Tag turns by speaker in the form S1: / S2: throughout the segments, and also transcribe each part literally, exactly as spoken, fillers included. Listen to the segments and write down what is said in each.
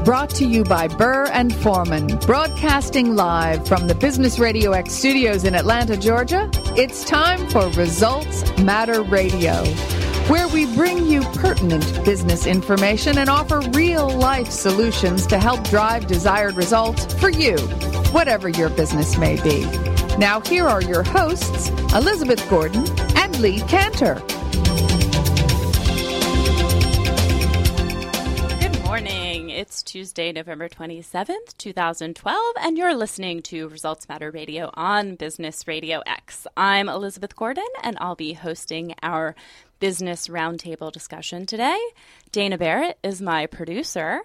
S1: Brought to you by Burr and Foreman, broadcasting live from the Business Radio X studios in Atlanta, Georgia. It's time for Results Matter Radio, where we bring you pertinent business information and offer real-life solutions to help drive desired results for you, whatever your business may be. Now, here are your hosts, Elizabeth Gordon and Lee Cantor.
S2: It's Tuesday, November twenty-seventh, twenty twelve, and you're listening to Results Matter Radio on Business Radio X. I'm Elizabeth Gordon, and I'll be hosting our Business Roundtable discussion today. Dana Barrett is my producer,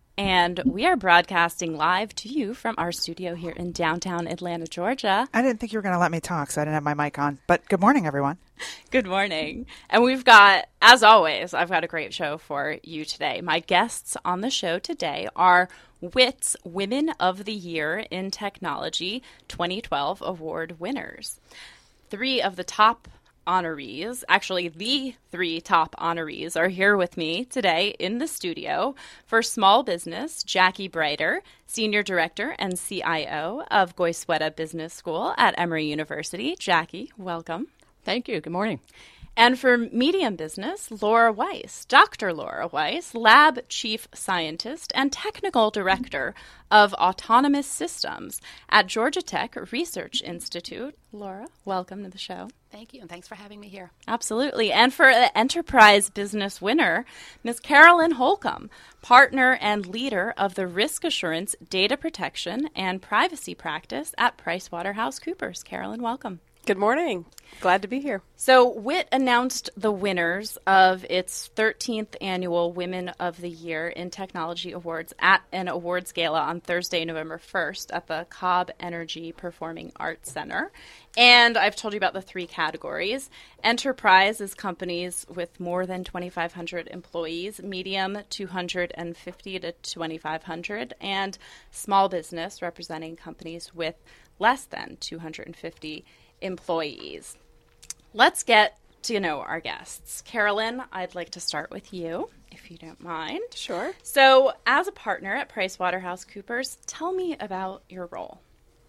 S2: and we are broadcasting live to you from our studio here in downtown Atlanta, Georgia.
S3: I didn't think you were going to let me talk, so I didn't have my mic on. But good morning, everyone.
S2: Good morning. And we've got, as always, I've got a great show for you today. My guests on the show today are W I T's Women of the Year in Technology twenty twelve award winners. Three of the top honorees, actually the three top honorees, are here with me today in the studio. For small business, Jackie Breiter, Senior Director and C I O of Goizueta Business School at Emory University. Jackie, welcome.
S4: Thank you. Good morning.
S2: And for medium business, Laura Weiss, Doctor Laura Weiss, Lab Chief Scientist and Technical Director of Autonomous Systems at Georgia Tech Research Institute. Laura, welcome to the show.
S5: Thank you, and thanks for having me here.
S2: Absolutely. And for the Enterprise Business winner, Miz Carolyn Holcomb, Partner and Leader of the Risk Assurance Data Protection and Privacy Practice at PricewaterhouseCoopers. Carolyn, welcome.
S4: Good morning. Glad to be here.
S2: So W I T announced the winners of its thirteenth annual Women of the Year in Technology Awards at an awards gala on Thursday, November first at the Cobb Energy Performing Arts Center. And I've told you about the three categories. Enterprise is companies with more than twenty-five hundred employees, medium two hundred fifty to twenty-five hundred, and small business representing companies with less than two hundred fifty employees. Let's get to know our guests. Carolyn, I'd like to start with you, if you don't mind.
S4: Sure.
S2: So, as a partner at PricewaterhouseCoopers, tell me about your role.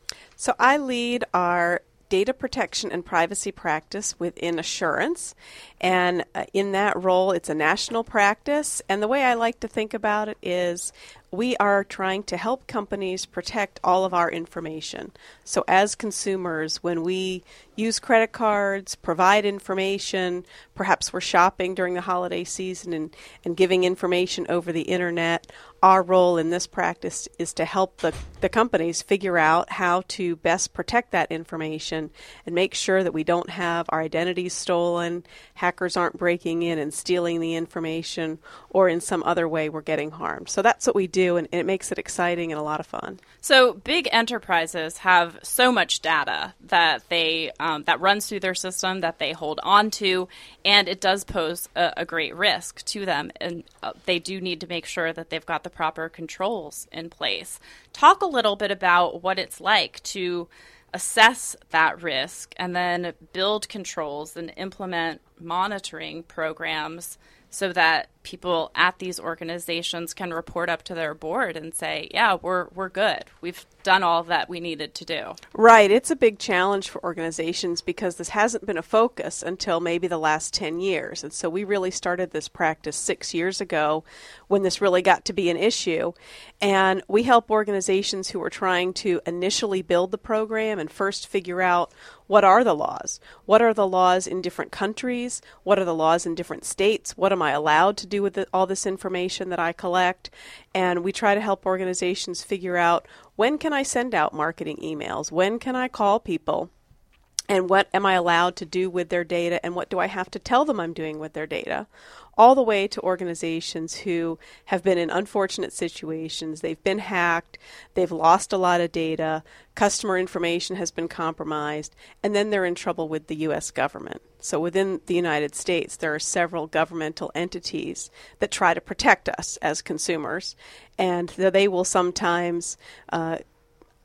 S4: So I lead our data protection and privacy practice within Assurance. And uh, in that role, it's a national practice. And the way I like to think about it is we are trying to help companies protect all of our information. So as consumers, when we use credit cards, provide information, perhaps we're shopping during the holiday season and, and giving information over the internet, our role in this practice is to help the, the companies figure out how to best protect that information and make sure that we don't have our identities stolen, hackers aren't breaking in and stealing the information, or in some other way we're getting harmed. So that's what we do, and it makes it exciting and a lot of fun.
S2: So big enterprises have so much data that they um, that runs through their system that they hold on to, and it does pose a, a great risk to them. And uh, they do need to make sure that they've got the proper controls in place. Talk a little bit about what it's like to assess that risk and then build controls and implement monitoring programs so that people at these organizations can report up to their board and say, yeah, we're we're good. We've done all that we needed to do.
S4: Right. It's a big challenge for organizations because this hasn't been a focus until maybe the last ten years. And so we really started this practice six years ago when this really got to be an issue. And we help organizations who are trying to initially build the program and first figure out what are the laws? What are the laws in different countries? What are the laws in different states? What am I allowed to do with the, all this information that I collect? And we try to help organizations figure out, when can I send out marketing emails? When can I call people? And what am I allowed to do with their data? And what do I have to tell them I'm doing with their data? All the way to organizations who have been in unfortunate situations. They've been hacked. They've lost a lot of data. Customer information has been compromised. And then they're in trouble with the U S government. So within the United States, there are several governmental entities that try to protect us as consumers. And they will sometimes uh,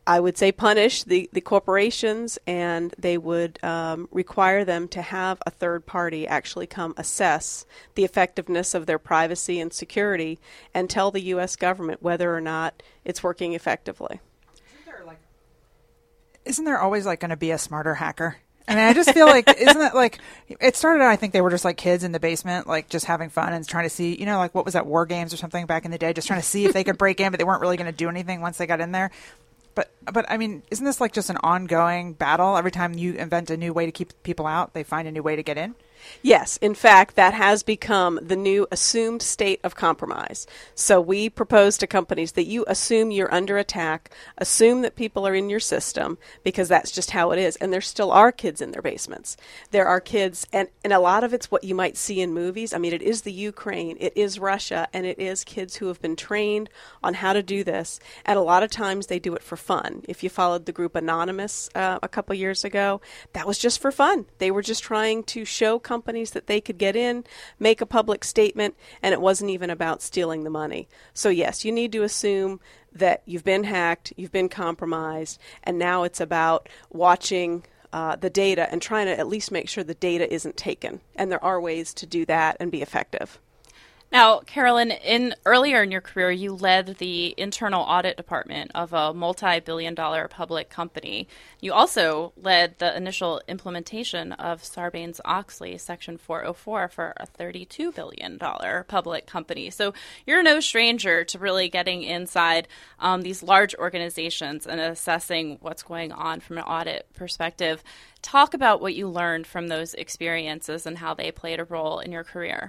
S4: I would say punish the, the corporations, and they would um, require them to have a third party actually come assess the effectiveness of their privacy and security and tell the U S government whether or not it's working effectively.
S3: Isn't there, like, isn't there always like going to be a smarter hacker? I mean, I just feel like, isn't it like, it started out, I think they were just like kids in the basement, like just having fun and trying to see, you know, like what was that, War Games or something back in the day, just trying to see if they could break in, but they weren't really going to do anything once they got in there. But, but I mean, isn't this like just an ongoing battle? Every time you invent a new way to keep people out, they find a new way to get in?
S4: Yes, in fact, that has become the new assumed state of compromise. So we propose to companies that you assume you're under attack, assume that people are in your system, because that's just how it is. And there still are kids in their basements. There are kids, and, and a lot of it's what you might see in movies. I mean, it is the Ukraine, it is Russia, and it is kids who have been trained on how to do this. And a lot of times they do it for fun. If you followed the group Anonymous uh, a couple years ago, that was just for fun. They were just trying to show companies companies that they could get in, make a public statement, and it wasn't even about stealing the money. So yes, you need to assume that you've been hacked, you've been compromised, and now it's about watching uh, the data and trying to at least make sure the data isn't taken. And there are ways to do that and be effective.
S2: Now, Carolyn, in earlier in your career, you led the internal audit department of a multi-billion dollar public company. You also led the initial implementation of Sarbanes-Oxley Section four oh four for a thirty-two billion dollars public company. So you're no stranger to really getting inside um, these large organizations and assessing what's going on from an audit perspective. Talk about what you learned from those experiences and how they played a role in your career.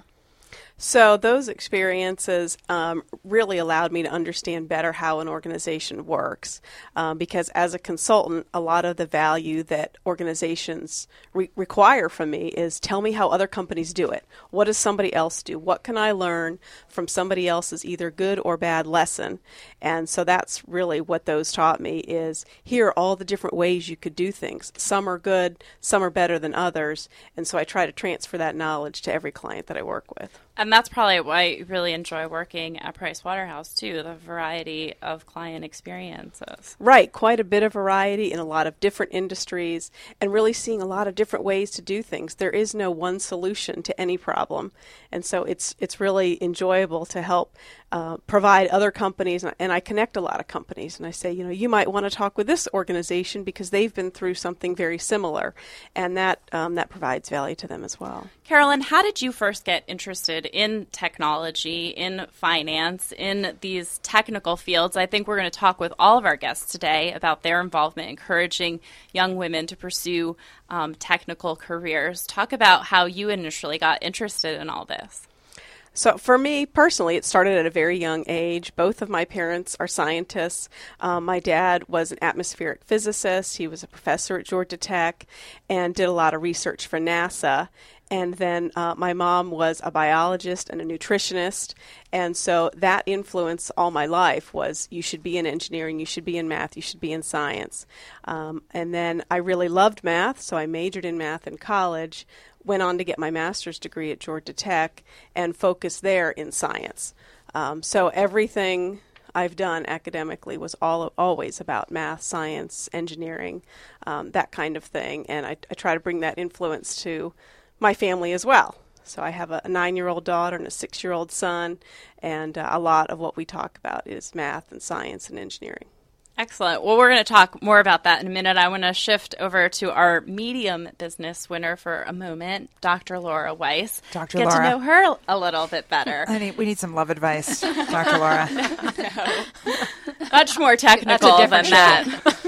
S4: So those experiences um, really allowed me to understand better how an organization works, um, because as a consultant, a lot of the value that organizations re- require from me is tell me how other companies do it. What does somebody else do? What can I learn from somebody else's either good or bad lesson? And so that's really what those taught me is here are all the different ways you could do things. Some are good, some are better than others, and so I try to transfer that knowledge to every client that I work with.
S2: And that's probably why you really enjoy working at Price Waterhouse, too, the variety of client experiences.
S4: Right, quite a bit of variety in a lot of different industries and really seeing a lot of different ways to do things. There is no one solution to any problem. And so it's it's really enjoyable to help uh, provide other companies, and I connect a lot of companies, and I say, you know, you might want to talk with this organization because they've been through something very similar, and that um, that provides value to them as well.
S2: Carolyn, how did you first get interested in technology, in finance, in these technical fields? I think we're going to talk with all of our guests today about their involvement encouraging young women to pursue um, technical careers. Talk about how you initially got interested in all this.
S4: So for me personally, it started at a very young age. Both of my parents are scientists. Um, my dad was an atmospheric physicist. He was a professor at Georgia Tech and did a lot of research for NASA. And then uh, my mom was a biologist and a nutritionist. And so that influence all my life was you should be in engineering, you should be in math, you should be in science. Um, and then I really loved math, so I majored in math in college, went on to get my master's degree at Georgia Tech and focused there in science. Um, so everything I've done academically was all always about math, science, engineering, um, that kind of thing. And I, I try to bring that influence to my family as well. So I have a, a nine-year-old daughter and a six-year-old son, and uh, a lot of what we talk about is math and science and engineering.
S2: Excellent. Well, we're going to talk more about that in a minute. I want to shift over to our medium business winner for a moment, Doctor Laura Weiss.
S3: Doctor
S2: Get
S3: Laura.
S2: to know her a little bit better.
S3: I need, we need some love advice, Doctor Laura.
S2: No. Much more technical than that.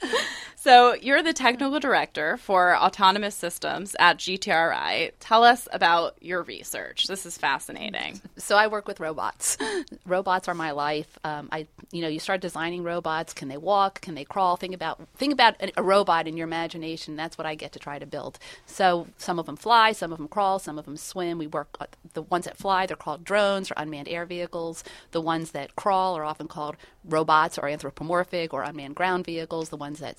S2: So you're the technical director for autonomous systems at G T R I. Tell us about your research. This is fascinating.
S5: So I work with robots. Robots are my life. Um, I, you know, you start designing robots. Can they walk? Can they crawl? Think about think about a, a robot in your imagination. That's what I get to try to build. So some of them fly, some of them crawl, some of them swim. We work uh, the ones that fly. They're called drones or unmanned air vehicles. The ones that crawl are often called robots or anthropomorphic or unmanned ground vehicles. The ones that swim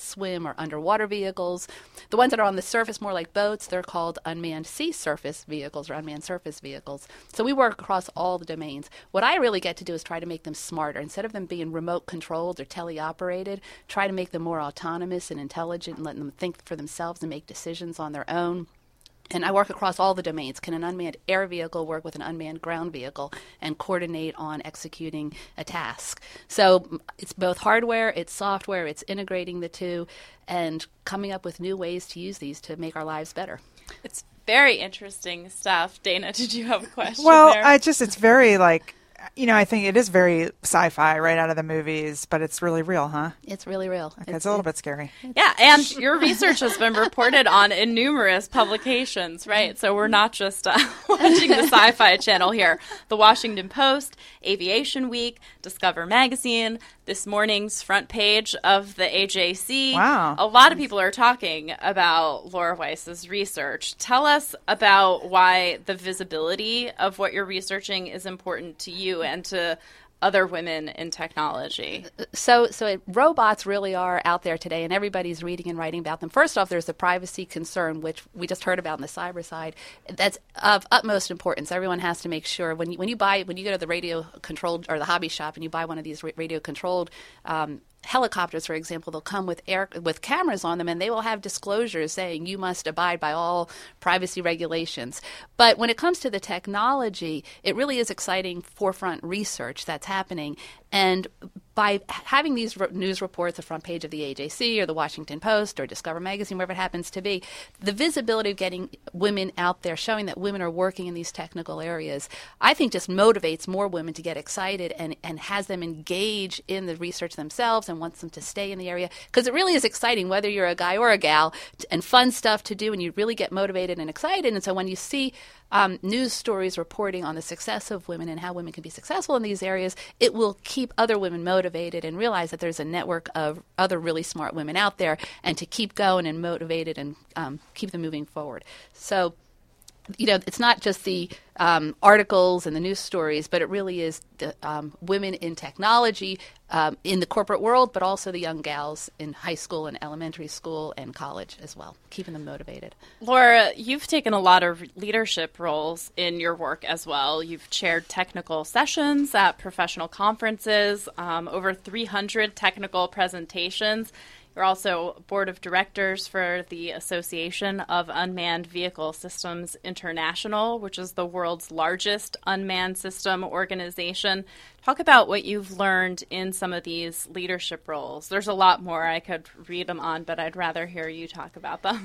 S5: them are underwater vehicles. The ones that are on the surface, more like boats, they're called unmanned sea surface vehicles or unmanned surface vehicles. So we work across all the domains. What I really get to do is try to make them smarter. Instead of them being remote controlled or teleoperated, try to make them more autonomous and intelligent and let them think for themselves and make decisions on their own. And I work across all the domains. Can an unmanned air vehicle work with an unmanned ground vehicle and coordinate on executing a task? So it's both hardware, it's software, it's integrating the two, and coming up with new ways to use these to make our lives better.
S2: It's very interesting stuff. Dana, did you have a question
S3: Well,
S2: there?
S3: I just, it's very like, you know, I think it is very sci-fi right out of the movies, but it's really real, huh?
S5: It's really real.
S3: Okay,
S5: it's,
S3: it's a little bit scary.
S2: Yeah, and your research has been reported on in numerous publications, right? So we're not just uh, watching the Sci-Fi Channel here. The Washington Post, Aviation Week, Discover Magazine, this morning's front page of the A J C.
S3: Wow.
S2: A lot of people are talking about Laura Weiss's research. Tell us about why the visibility of what you're researching is important to you and to other women in technology.
S5: So, so it, robots really are out there today, and everybody's reading and writing about them. First off, there's the privacy concern, which we just heard about on the cyber side. That's of utmost importance. Everyone has to make sure when you, when you buy when you go to the radio controlled or the hobby shop and you buy one of these radio controlled um, helicopters, for example, they'll come with air with cameras on them, and they will have disclosures saying you must abide by all privacy regulations. But when it comes to the technology, it really is exciting forefront research that's happening. And by having these re- news reports, the front page of the A J C or the Washington Post or Discover Magazine, wherever it happens to be, the visibility of getting women out there, showing that women are working in these technical areas, I think just motivates more women to get excited and, and has them engage in the research themselves and wants them to stay in the area. Because it really is exciting, whether you're a guy or a gal, t- and fun stuff to do, and you really get motivated and excited. And so when you see Um, news stories reporting on the success of women and how women can be successful in these areas, it will keep other women motivated and realize that there's a network of other really smart women out there, and to keep going and motivated and um, keep them moving forward. So, you know, it's not just the um, articles and the news stories, but it really is the um, women in technology um, in the corporate world, but also the young gals in high school and elementary school and college as well, keeping them motivated.
S2: Laura, you've taken a lot of leadership roles in your work as well. You've chaired technical sessions at professional conferences, um, over three hundred technical presentations. You're also board of directors for the Association of Unmanned Vehicle Systems International, which is the world's largest unmanned system organization. Talk about what you've learned in some of these leadership roles. There's a lot more. I could read them on, but I'd rather hear you talk about them.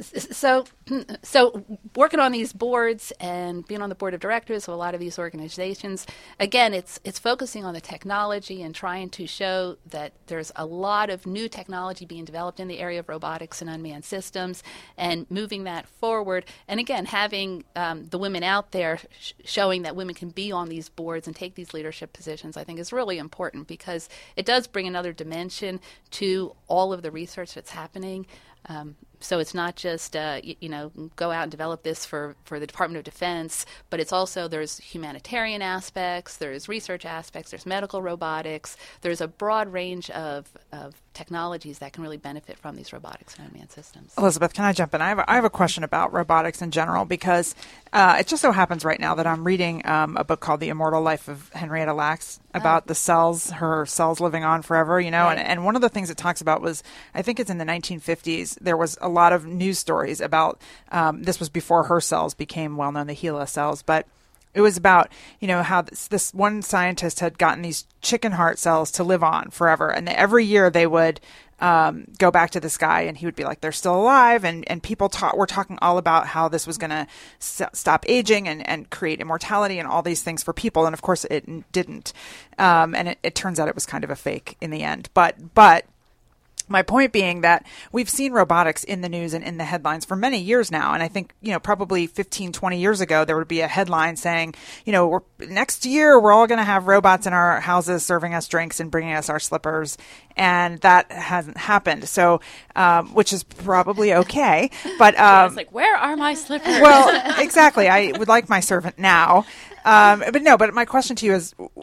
S5: so, so working on these boards and being on the board of directors of a lot of these organizations, again, it's it's focusing on the technology and trying to show that there's a lot of new technology being developed in the area of robotics and unmanned systems, and moving that forward. And again, having um, the women out there sh- showing that women can be on these boards and take these leadership positions, I think is really important, because it does bring another dimension to all of the research that's happening. Um, so it's not just, uh, you, you know, go out and develop this for, for the Department of Defense, but it's also, there's humanitarian aspects, there's research aspects, there's medical robotics, there's a broad range of, of technologies that can really benefit from these robotics and unmanned systems.
S3: Elizabeth, can I jump in? I have a, I have a question about robotics in general, because uh, it just so happens right now that I'm reading um, a book called The Immortal Life of Henrietta Lacks about oh. the cells, her cells living on forever, you know, right. and, and one of the things it talks about was, I think it's in the nineteen fifties, there was a lot of news stories about, um, this was before her cells became well-known, the HeLa cells, but it was about, you know, how this, this one scientist had gotten these chicken heart cells to live on forever. And every year they would um, go back to this guy and he would be like, they're still alive. And, and people ta- were talking all about how this was going to s- stop aging and, and create immortality and all these things for people. And of course it n- didn't. Um, and it, it turns out it was kind of a fake in the end. But, but. My point being that we've seen robotics in the news and in the headlines for many years now. And I think, you know, probably fifteen, twenty years ago, there would be a headline saying, you know, we're, next year, we're all going to have robots in our houses serving us drinks and bringing us our slippers. And that hasn't happened. So, um, which is probably okay. But um,
S2: it's like, where are my slippers?
S3: Well, exactly. I would like my servant now. Um, but no, but my question to you is,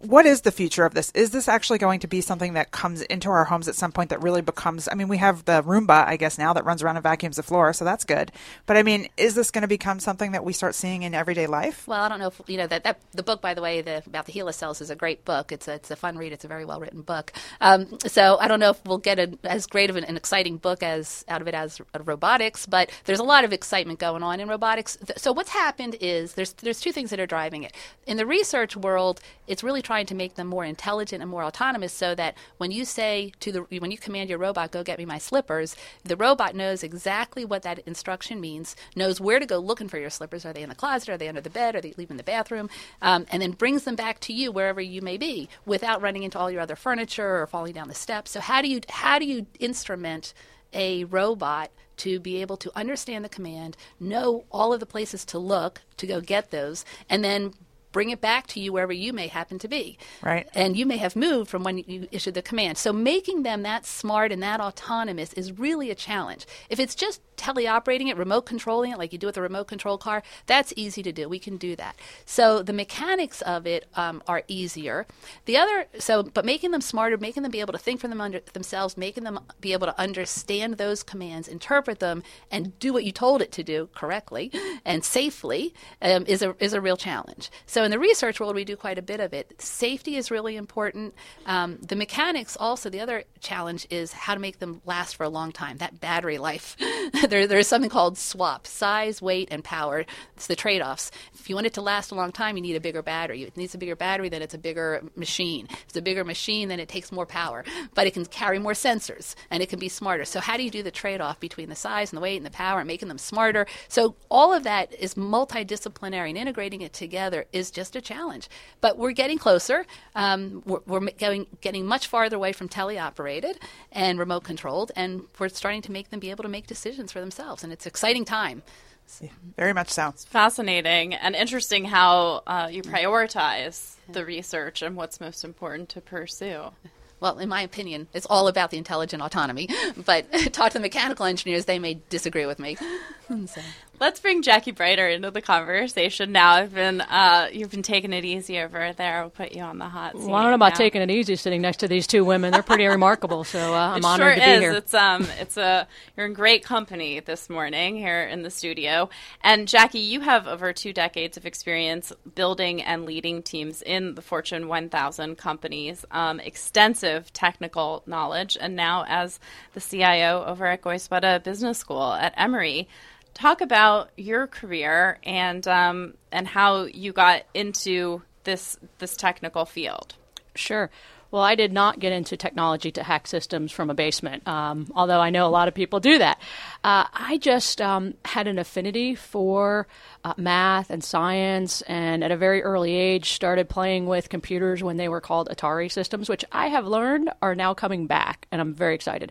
S3: what is the future of this? Is this actually going to be something that comes into our homes at some point that really becomes, I mean, we have the Roomba, I guess, now that runs around and vacuums the floor, so that's good. But I mean, is this going to become something that we start seeing in everyday life?
S5: Well, I don't know if, you know, that, that the book, by the way, the, about the HeLa cells is a great book. It's a, it's a fun read. It's a very well-written book. Um, so I don't know if we'll get a, as great of an, an exciting book as out of it as uh, robotics, but there's a lot of excitement going on in robotics. So what's happened is there's there's two things that are driving it. In the research world, it's really trying to make them more intelligent and more autonomous so that when you say to the, when you command your robot, go get me my slippers, the robot knows exactly what that instruction means, knows where to go looking for your slippers. Are they in the closet? Are they under the bed? Are they leaving the bathroom? Um, and then brings them back to you wherever you may be without running into all your other furniture or falling down the steps. So how do you how do you instrument a robot to be able to understand the command, know all of the places to look to go get those, and then bring it back to you wherever you may happen to be.
S3: Right.
S5: And you may have moved from when you issued the command. So making them that smart and that autonomous is really a challenge. If it's just teleoperating it, remote controlling it, like you do with a remote control car, that's easy to do. We can do that. So the mechanics of it um, are easier. The other, so, but making them smarter, making them be able to think for them under, themselves, making them be able to understand those commands, interpret them, and do what you told it to do correctly and safely um, is a is a real challenge. So in the research world, we do quite a bit of it. Safety is really important. Um, the mechanics also, the other challenge is how to make them last for a long time, that battery life. There, there's something called SWAP, size, weight, and power. It's the trade-offs. If you want it to last a long time, you need a bigger battery. If it needs a bigger battery, then it's a bigger machine. If it's a bigger machine, then it takes more power. But it can carry more sensors, and it can be smarter. So how do you do the trade-off between the size and the weight and the power and making them smarter? So all of that is multidisciplinary, and integrating it together is just a challenge. But we're getting closer. Um, we're we're getting, getting much farther away from teleoperated and remote controlled, and we're starting to make them be able to make decisions for themselves, and it's an exciting time.
S3: Yeah, very much so.
S2: It's fascinating and interesting how uh, you prioritize the research and what's most important to pursue.
S5: Well, in my opinion, it's all about the intelligent autonomy, but talk to the mechanical engineers, they may disagree with me. So.
S2: Let's bring Jackie Breiter into the conversation now. I've been, uh, you've been taking it easy over there. We'll put you on the hot seat.
S6: Well, I don't know about
S2: now.
S6: taking it easy sitting next to these two women. They're pretty remarkable, so uh, I'm
S2: it
S6: honored
S2: sure
S6: to be
S2: is.
S6: here.
S2: It's um, it's a you're in great company this morning here in the studio. And Jackie, you have over two decades of experience building and leading teams in the Fortune one thousand companies, um, extensive technical knowledge, and now as the C I O over at Goizueta Business School at Emory. Talk about your career and um, and how you got into this this technical field.
S6: Sure. Well, I did not get into technology to hack systems from a basement, um, although I know a lot of people do that. Uh, I just um, had an affinity for uh, math and science, and at a very early age started playing with computers when they were called Atari systems, which I have learned are now coming back, and I'm very excited.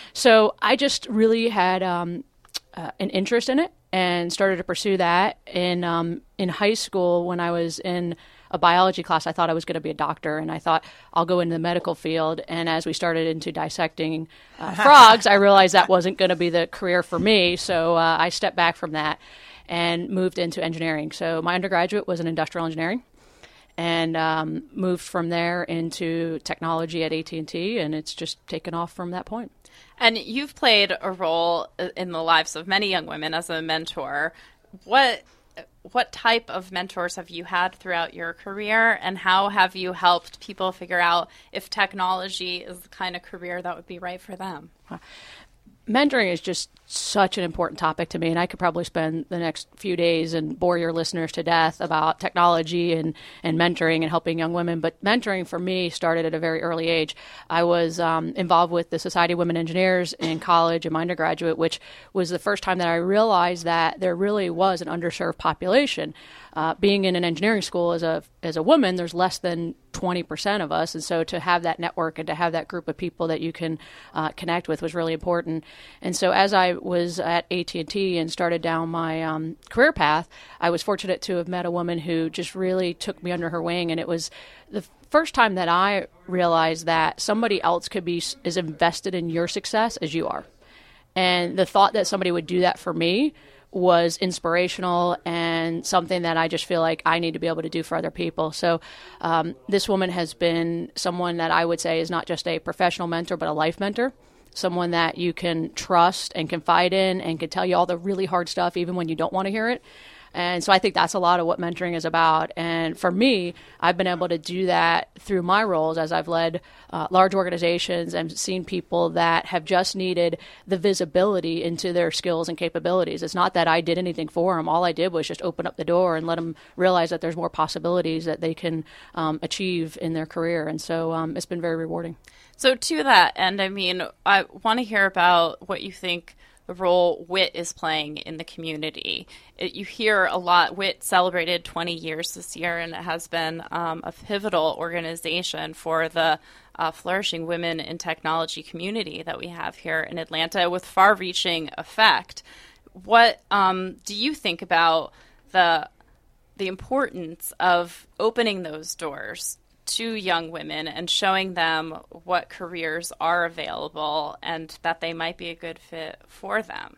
S6: So I just really had um, uh, an interest in it and started to pursue that. In, um, in high school, when I was in a biology class, I thought I was going to be a doctor, and I thought I'll go into the medical field. And as we started into dissecting uh, frogs, I realized that wasn't going to be the career for me. So uh, I stepped back from that and moved into engineering. So my undergraduate was in industrial engineering, and um, moved from there into technology at A T and T, and it's just taken off from that point.
S2: And you've played a role in the lives of many young women as a mentor. What What type of mentors have you had throughout your career, and how have you helped people figure out if technology is the kind of career that would be right for them?
S6: Mentoring is just such an important topic to me, and I could probably spend the next few days and bore your listeners to death about technology and, and mentoring and helping young women. But mentoring for me started at a very early age. I was um, involved with the Society of Women Engineers in college and my undergraduate, which was the first time that I realized that there really was an underserved population. Uh, being in an engineering school as a as a woman, there's less than twenty percent of us. And so to have that network and to have that group of people that you can uh, connect with was really important. And so as I was at A T and T and started down my um, career path, I was fortunate to have met a woman who just really took me under her wing. And it was the first time that I realized that somebody else could be as invested in your success as you are. And the thought that somebody would do that for me was inspirational and something that I just feel like I need to be able to do for other people. So um, this woman has been someone that I would say is not just a professional mentor, but a life mentor, someone that you can trust and confide in and can tell you all the really hard stuff even when you don't want to hear it. And so I think that's a lot of what mentoring is about. And for me, I've been able to do that through my roles as I've led uh, large organizations and seen people that have just needed the visibility into their skills and capabilities. It's not that I did anything for them. All I did was just open up the door and let them realize that there's more possibilities that they can um, achieve in their career. And so um, it's been very rewarding.
S2: So to that end, I mean, I want to hear about what you think the role W I T is playing in the community. It, you hear a lot. W I T celebrated twenty years this year, and it has been um, a pivotal organization for the uh, flourishing women in technology community that we have here in Atlanta with far-reaching effect. What um, do you think about the the importance of opening those doors to young women and showing them what careers are available and that they might be a good fit for them?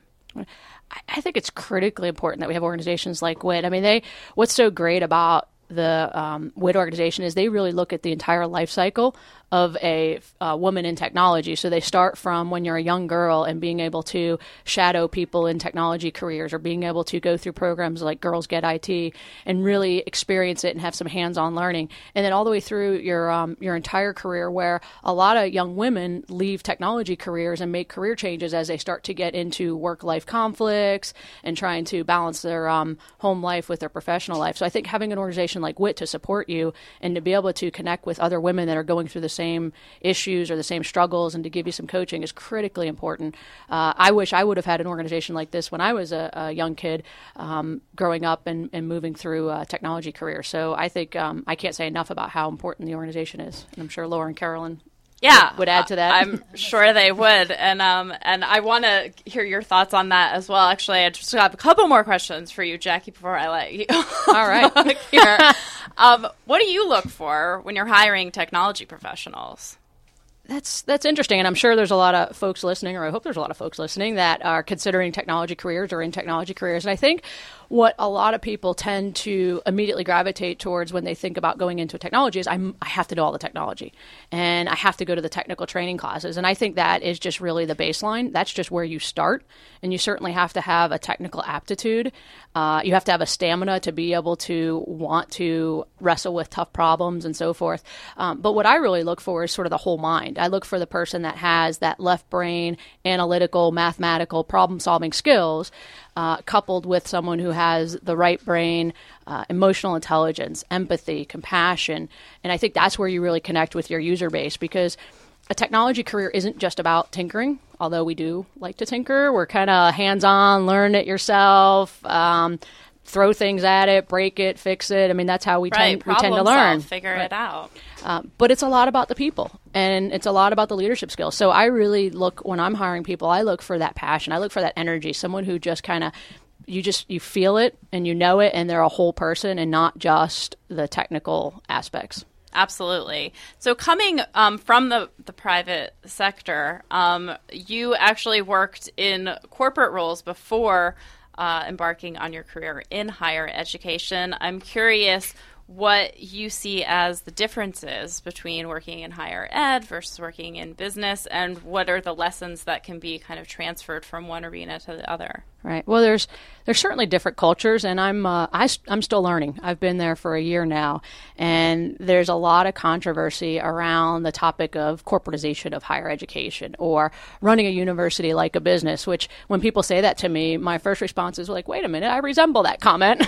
S6: I think it's critically important that we have organizations like W I T. I mean, they what's so great about the um, W I T organization is they really look at the entire life cycle of a uh, woman in technology. So they start from when you're a young girl and being able to shadow people in technology careers, or being able to go through programs like Girls Get I T and really experience it and have some hands-on learning. And then all the way through your um, your entire career, where a lot of young women leave technology careers and make career changes as they start to get into work-life conflicts and trying to balance their um, home life with their professional life. So I think having an organization like W I T to support you and to be able to connect with other women that are going through the same issues or the same struggles and to give you some coaching is critically important. Uh, I wish I would have had an organization like this when I was a, a young kid um, growing up and, and moving through a technology career. So I think um, I can't say enough about how important the organization is. And I'm sure Laura and Carolyn
S2: Yeah,
S6: would, would add to that.
S2: I'm sure they would, and um, and I want to hear your thoughts on that as well. Actually, I just have a couple more questions for you, Jackie, before I let you.
S6: All right.
S2: here. Um, what do you look for when you're hiring technology professionals?
S6: That's that's interesting, and I'm sure there's a lot of folks listening, or I hope there's a lot of folks listening that are considering technology careers or in technology careers. And I think what a lot of people tend to immediately gravitate towards when they think about going into technology is I'm, I have to know all the technology, and I have to go to the technical training classes. And I think that is just really the baseline. That's just where you start, and you certainly have to have a technical aptitude. Uh, you have to have a stamina to be able to want to wrestle with tough problems and so forth. Um, but what I really look for is sort of the whole mind. I look for the person that has that left brain, analytical, mathematical, problem-solving skills, uh, coupled with someone who has the right brain, uh, emotional intelligence, empathy, compassion. And I think that's where you really connect with your user base, because a technology career isn't just about tinkering, although we do like to tinker. We're kind of hands-on, learn it yourself, um, throw things at it, break it, fix it. I mean, that's how we,
S2: right,
S6: tend, we tend to learn.
S2: Solve, figure
S6: right.
S2: it out.
S6: Um, but it's a lot about the people, and it's a lot about the leadership skills. So I really look, when I'm hiring people, I look for that passion. I look for that energy, someone who just kind of, you just, you feel it and you know it, and they're a whole person and not just the technical aspects.
S2: Absolutely. So coming um, from the, the private sector, um, you actually worked in corporate roles before uh, embarking on your career in higher education. I'm curious what you see as the differences between working in higher ed versus working in business, and what are the lessons that can be kind of transferred from one arena to the other.
S6: Right. Well, there's there's certainly different cultures, and I'm uh, I, I'm still learning. I've been there for a year now, and there's a lot of controversy around the topic of corporatization of higher education or running a university like a business, which when people say that to me, my first response is like, wait a minute, I resemble that comment.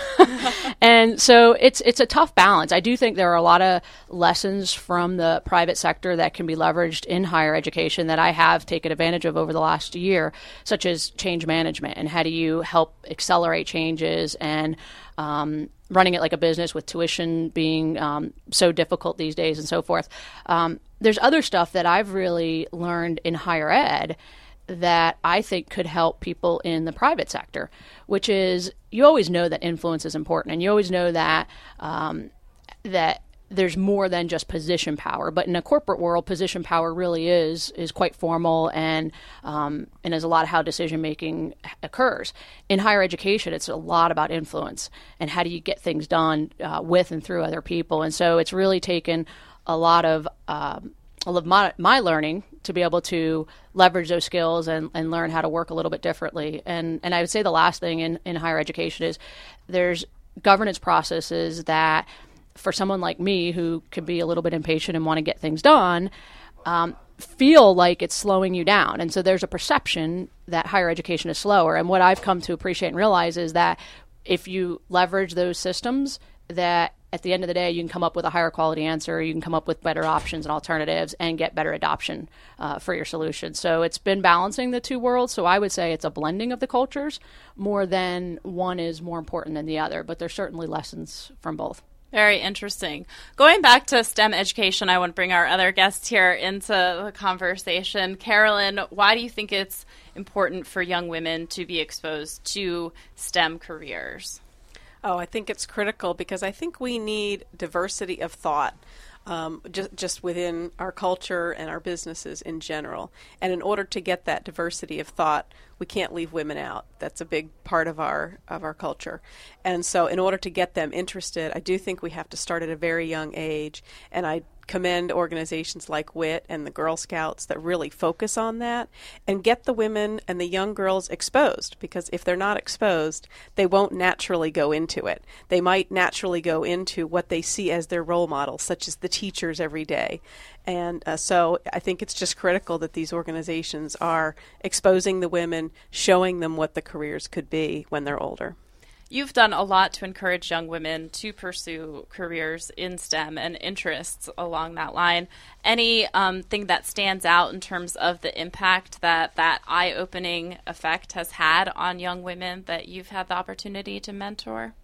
S6: And so it's it's a tough balance. I do think there are a lot of lessons from the private sector that can be leveraged in higher education that I have taken advantage of over the last year, such as change management and how do you help accelerate changes, and um, running it like a business with tuition being um, so difficult these days and so forth. Um, there's other stuff that I've really learned in higher ed that I think could help people in the private sector, which is you always know that influence is important, and you always know that um, that there's more than just position power. But in a corporate world, position power really is is quite formal, and um, and is a lot of how decision making occurs. In higher education, it's a lot about influence and how do you get things done uh, with and through other people. And so it's really taken a lot of um, all of my, my learning to be able to leverage those skills and, and learn how to work a little bit differently. And and I would say the last thing in, in higher education is there's governance processes that, for someone like me who could be a little bit impatient and want to get things done, um, feel like it's slowing you down. And so there's a perception that higher education is slower. And what I've come to appreciate and realize is that if you leverage those systems, that at the end of the day, you can come up with a higher quality answer, you can come up with better options and alternatives and get better adoption uh, for your solution. So it's been balancing the two worlds. So I would say it's a blending of the cultures more than one is more important than the other, but there's certainly lessons from both.
S2: Very interesting. Going back to STEM education, I want to bring our other guest here into the conversation. Carolyn, why do you think it's important for young women to be exposed to STEM careers?
S4: Oh, I think it's critical because I think we need diversity of thought. Um, just, just within our culture and our businesses in general. And in order to get that diversity of thought, we can't leave women out. That's a big part of our of our culture. And so in order to get them interested, I do think we have to start at a very young age. And I commend organizations like W I T and the Girl Scouts that really focus on that and get the women and the young girls exposed, because if they're not exposed, they won't naturally go into it. They might naturally go into what they see as their role models, such as the teachers every day. And uh, so I think it's just critical that these organizations are exposing the women, showing them what the careers could be when they're older.
S2: You've done a lot to encourage young women to pursue careers in STEM and interests along that line. Any um, thing that stands out in terms of the impact that that eye-opening effect has had on young women that you've had the opportunity to mentor?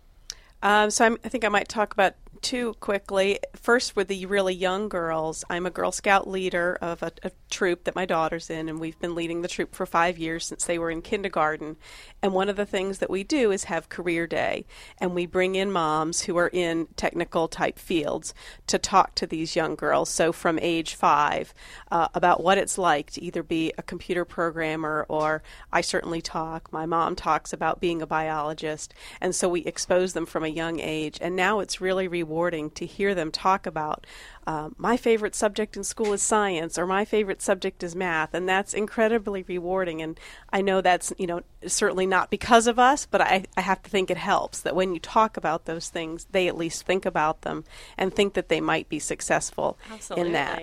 S4: Um, so I'm, I think I might talk about two quickly. First, with the really young girls, I'm a Girl Scout leader of a, a troop that my daughter's in, and we've been leading the troop for five years since they were in kindergarten. And one of the things that we do is have career day, and we bring in moms who are in technical type fields to talk to these young girls. So from age five, uh, about what it's like to either be a computer programmer, or I certainly talk, my mom talks about being a biologist. And so we expose them from a young age. And now it's really rewarding to hear them talk about uh, my favorite subject in school is science, or my favorite subject is math, and that's incredibly rewarding. And I know that's, you know, certainly not because of us, but I, I have to think it helps that when you talk about those things, they at least think about them and think that they might be successful
S2: Absolutely.
S4: in that.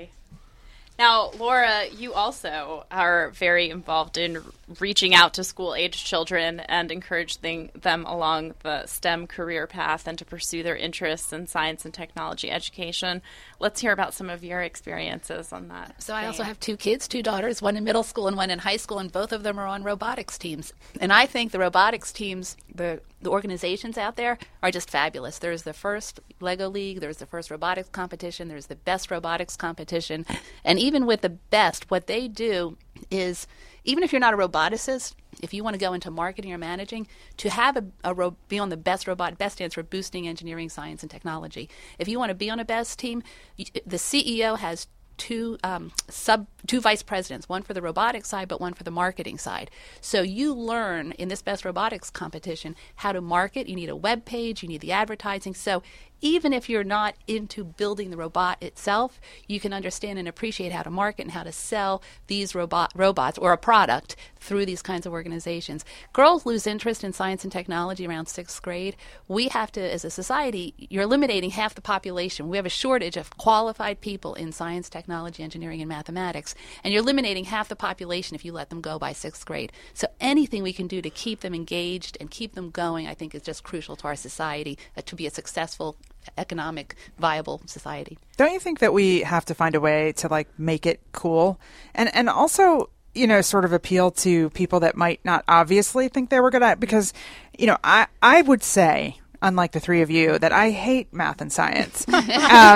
S2: Now, Laura, you also are very involved in reaching out to school-aged children and encouraging them along the STEM career path and to pursue their interests in science and technology education. Let's hear about some of your experiences on that.
S5: So I also have two kids, two daughters, one in middle school and one in high school, and both of them are on robotics teams. And I think the robotics teams, the the organizations out there are just fabulous. There's the first Lego League, there's the first robotics competition, there's the best robotics competition. And even with the best, what they do is, even if you're not a roboticist, if you want to go into marketing or managing, to have a, a ro- be on the best robot, best stands for boosting engineering, science, and technology. If you want to be on a best team, you, the C E O has two um, sub two vice presidents, one for the robotics side, but one for the marketing side. So you learn in this best robotics competition how to market. You need a web page, you need the advertising. So even if you're not into building the robot itself, you can understand and appreciate how to market and how to sell these robot robots or a product through these kinds of organizations. Girls lose interest in science and technology around sixth grade. We have to, as a society, you're eliminating half the population. We have a shortage of qualified people in science, technology, engineering, and mathematics, and you're eliminating half the population if you let them go by sixth grade. So anything we can do to keep them engaged and keep them going, I think, is just crucial to our society uh, to be a successful economic viable society.
S3: Don't you think that we have to find a way to like make it cool and and also, you know, sort of appeal to people that might not obviously think they were good at, because, you know, I I would say, unlike the three of you, that I hate math and science. um,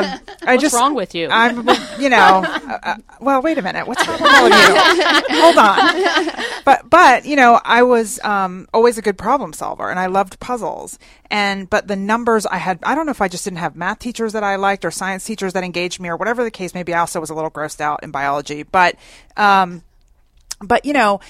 S3: I
S6: What's
S3: just
S6: wrong with you?
S3: I'm, you know, uh, uh, well, wait a minute. What's wrong with you? Hold on. But, but, you know, I was um, always a good problem solver, and I loved puzzles. And, but the numbers I had, I don't know if I just didn't have math teachers that I liked or science teachers that engaged me or whatever the case may be. I also was a little grossed out in biology. But, um, but, you know,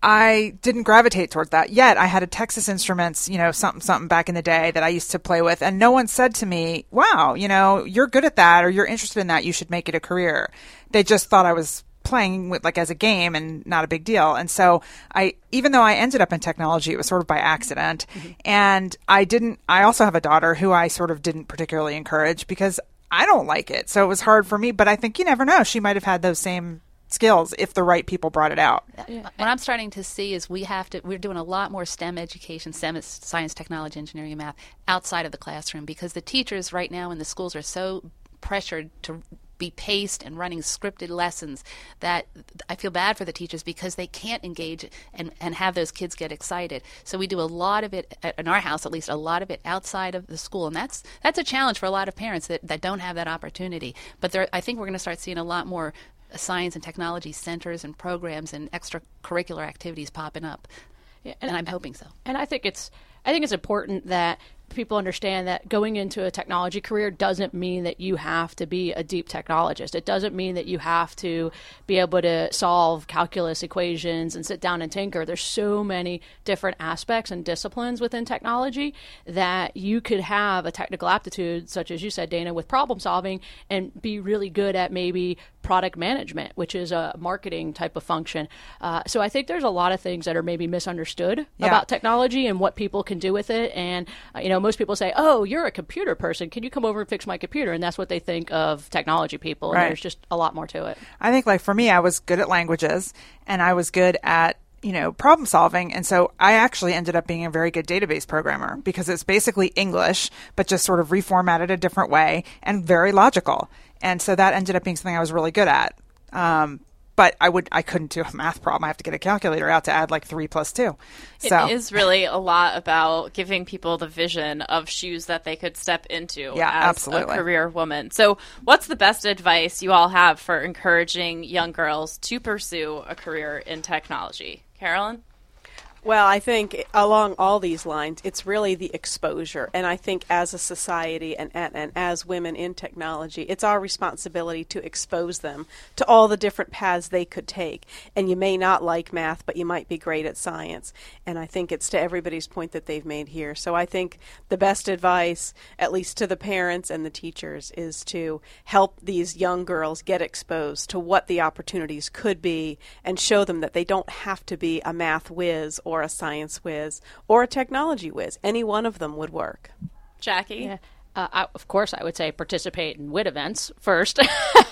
S3: I didn't gravitate towards that yet. I had a Texas Instruments, you know, something, something back in the day that I used to play with. And no one said to me, wow, you know, you're good at that or you're interested in that. You should make it a career. They just thought I was playing with like as a game and not a big deal. And so I, even though I ended up in technology, it was sort of by accident. Mm-hmm. And I didn't, I also have a daughter who I sort of didn't particularly encourage because I don't like it. So it was hard for me, but I think you never know. She might have had those same skills if the right people brought it out.
S5: Yeah. What I'm starting to see is we have to, we're doing a lot more STEM education, STEM, science, technology, engineering, and math outside of the classroom because the teachers right now in the schools are so pressured to be paced and running scripted lessons that I feel bad for the teachers because they can't engage and, and have those kids get excited. So we do a lot of it, in our house at least, a lot of it outside of the school. And that's that's a challenge for a lot of parents that, that don't have that opportunity. But there, I think we're going to start seeing a lot more science and technology centers and programs and extracurricular activities popping up. Yeah, and, and I'm hoping so.
S6: And I think it's I think it's important that people understand that going into a technology career doesn't mean that you have to be a deep technologist. It doesn't mean that you have to be able to solve calculus equations and sit down and tinker. There's so many different aspects and disciplines within technology that you could have a technical aptitude, such as you said, Dana, with problem solving and be really good at maybe product management, which is a marketing type of function. Uh, so I think there's a lot of things that are maybe misunderstood yeah. about technology and what people can do with it. And, uh, you know, most people say, oh, you're a computer person. Can you come over and fix my computer? And that's what they think of technology people. And
S3: right.
S6: there's just a lot more to it.
S3: I think, like, for me, I was good at languages and I was good at, you know, problem solving. And so I actually ended up being a very good database programmer because it's basically English, but just sort of reformatted a different way and very logical. And so that ended up being something I was really good at. Um, But I would, I couldn't do a math problem. I have to get a calculator out to add like three plus two. So.
S2: It is really a lot about giving people the vision of shoes that they could step into
S3: yeah,
S2: as
S3: absolutely.
S2: a career woman. So what's the best advice you all have for encouraging young girls to pursue a career in technology? Carolyn?
S4: Well, I think along all these lines, it's really the exposure. And I think as a society and, and, and as women in technology, it's our responsibility to expose them to all the different paths they could take. And you may not like math, but you might be great at science. And I think it's to everybody's point that they've made here. So I think the best advice, at least to the parents and the teachers, is to help these young girls get exposed to what the opportunities could be and show them that they don't have to be a math whiz or a science whiz, or a technology whiz. Any one of them would work.
S2: Jackie?
S6: Yeah. Uh, I, of course, I would say participate in W I T events first.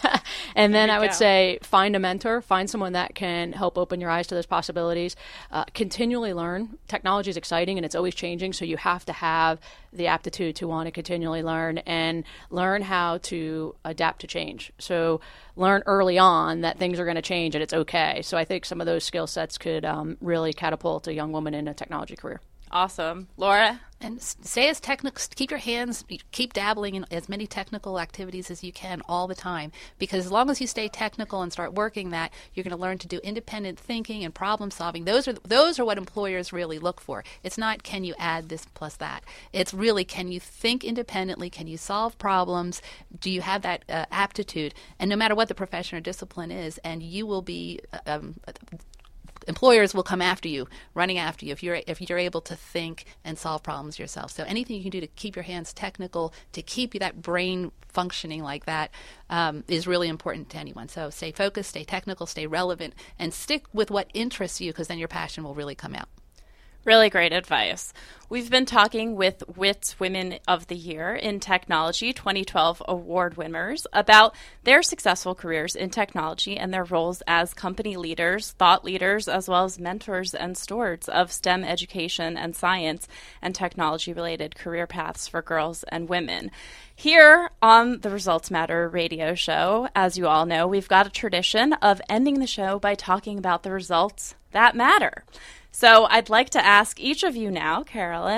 S6: And then I would go. say find a mentor, find someone that can help open your eyes to those possibilities. Uh, continually learn. Technology is exciting and it's always changing, so you have to have the aptitude to want to continually learn and learn how to adapt to change. So learn early on that things are going to change and it's okay. So I think some of those skill sets could um, really catapult a young woman in a technology career.
S2: Awesome. Laura?
S5: And stay as technical, keep your hands, keep dabbling in as many technical activities as you can all the time. Because as long as you stay technical and start working that, you're going to learn to do independent thinking and problem solving. Those are those are what employers really look for. It's not can you add this plus that. It's really can you think independently, can you solve problems, do you have that uh, aptitude? And no matter what the profession or discipline is, and you will be... Um, employers will come after you, running after you, if you're if you're able to think and solve problems yourself. So anything you can do to keep your hands technical, to keep that brain functioning like that, um, is really important to anyone. So stay focused, stay technical, stay relevant, and stick with what interests you, because then your passion will really come out.
S2: Really great advice. We've been talking with W I T's Women of the Year in Technology twenty twelve award winners about their successful careers in technology and their roles as company leaders, thought leaders, as well as mentors and stewards of STEM education and science and technology-related career paths for girls and women. Here on the Results Matter radio show, as you all know, we've got a tradition of ending the show by talking about the results that matter. So I'd like to ask each of you now, Carolyn,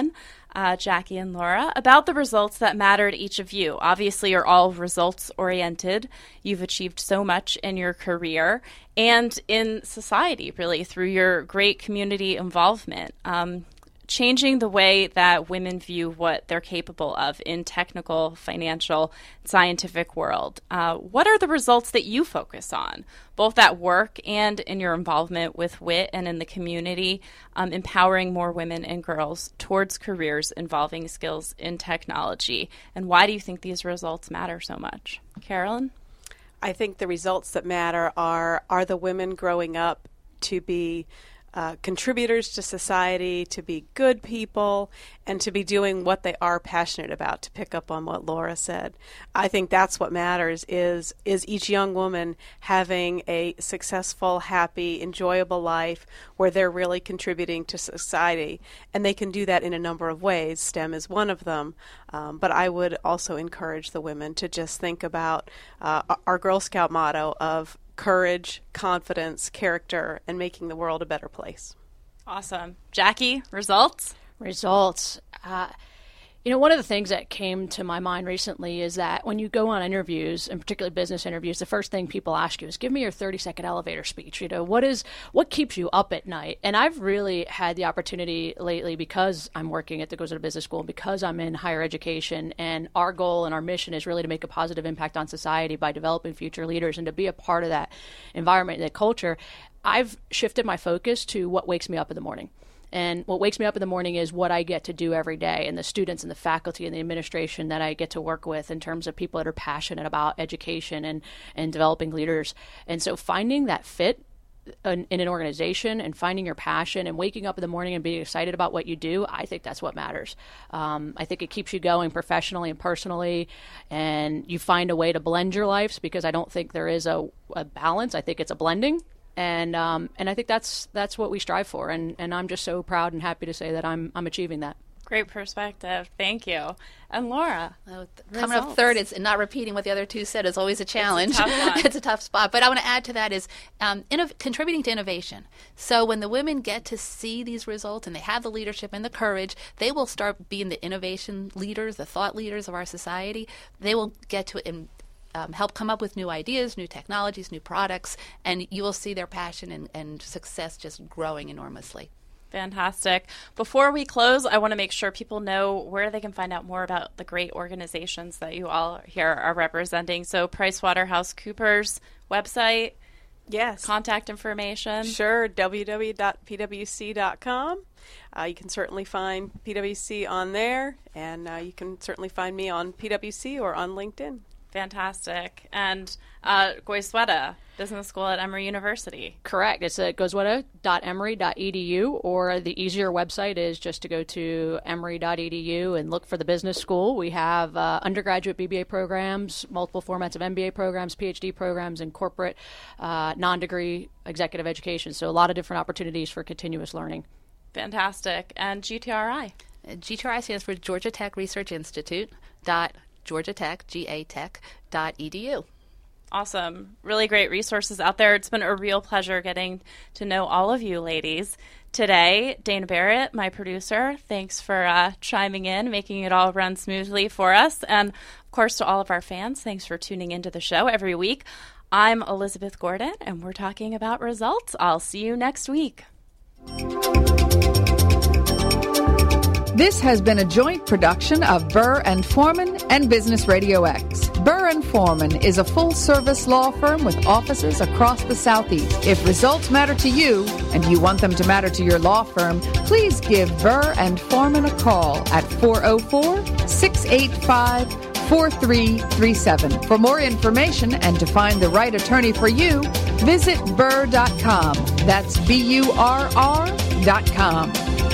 S2: uh, Jackie and Laura, about the results that matter to each of you. Obviously, you're all results-oriented. You've achieved so much in your career and in society, really, through your great community involvement. Um, changing the way that women view what they're capable of in technical, financial, scientific world. Uh, what are the results that you focus on, both at work and in your involvement with W I T and in the community, um, empowering more women and girls towards careers involving skills in technology? And why do you think these results matter so much? Carolyn?
S4: I think the results that matter are, are the women growing up to be Uh, contributors to society, to be good people, and to be doing what they are passionate about, to pick up on what Laura said. I think that's what matters, is is each young woman having a successful, happy, enjoyable life where they're really contributing to society. And they can do that in a number of ways. STEM is one of them. Um, but I would also encourage the women to just think about uh, our Girl Scout motto of courage, confidence, character, and making the world a better place.
S2: Awesome. Jackie, results?
S6: Results. Uh, you know, one of the things that came to my mind recently is that when you go on interviews, and particularly business interviews, the first thing people ask you is, give me your thirty-second elevator speech. You know, what is what keeps you up at night? And I've really had the opportunity lately, because I'm working at the Gozeta Business School, because I'm in higher education, and our goal and our mission is really to make a positive impact on society by developing future leaders, and to be a part of that environment and that culture. I've shifted my focus to what wakes me up in the morning. And what wakes me up in the morning is what I get to do every day, and the students and the faculty and the administration that I get to work with in terms of people that are passionate about education and, and developing leaders. And so finding that fit in, in an organization and finding your passion and waking up in the morning and being excited about what you do, I think that's what matters. Um, I think it keeps you going professionally and personally, and you find a way to blend your lives, because I don't think there is a, a balance. I think it's a blending. And um, and I think that's that's what we strive for, and, and I'm just so proud and happy to say that I'm I'm achieving that.
S2: Great perspective. Thank you. And Laura,
S5: oh, coming up third, it's not repeating what the other two said is always a challenge.
S2: It's a tough one.
S5: It's a tough spot. But I want to add to that is um, innov- contributing to innovation. So when the women get to see these results and they have the leadership and the courage, they will start being the innovation leaders, the thought leaders of our society. They will get to in, Um, help come up with new ideas, new technologies, new products, and you will see their passion and, and success just growing enormously.
S2: Fantastic. Before we close, I want to make sure people know where they can find out more about the great organizations that you all here are representing. So PricewaterhouseCoopers website,
S4: Yes.
S2: contact information.
S4: Sure, w w w dot p w c dot com. Uh, you can certainly find P W C on there, and uh, you can certainly find me on P W C or on LinkedIn.
S2: Fantastic. And uh, Gozeta Business School at Emory University.
S6: Correct. It's at gozeta dot emory dot e d u, or the easier website is just to go to emory dot e d u and look for the business school. We have uh, undergraduate B B A programs, multiple formats of M B A programs, P H D programs, and corporate uh, non-degree executive education. So a lot of different opportunities for continuous learning.
S2: Fantastic. And G T R I?
S5: Uh, G T R I stands for Georgia Tech Research Institute dot Georgia Tech, G A Tech, dot E D U.
S2: Awesome. Really great resources out there. It's been a real pleasure getting to know all of you ladies today. Dana Barrett, my producer, thanks for uh, chiming in, making it all run smoothly for us. And, of course, to all of our fans, thanks for tuning into the show every week. I'm Elizabeth Gordon, and we're talking about results. I'll see you next week.
S1: This has been a joint production of Burr and Foreman and Business Radio X. Burr and Foreman is a full-service law firm with offices across the Southeast. If results matter to you and you want them to matter to your law firm, please give Burr and Foreman a call at four oh four, six eight five, four three three seven. For more information and to find the right attorney for you, visit burr dot com. That's B U R R dot com.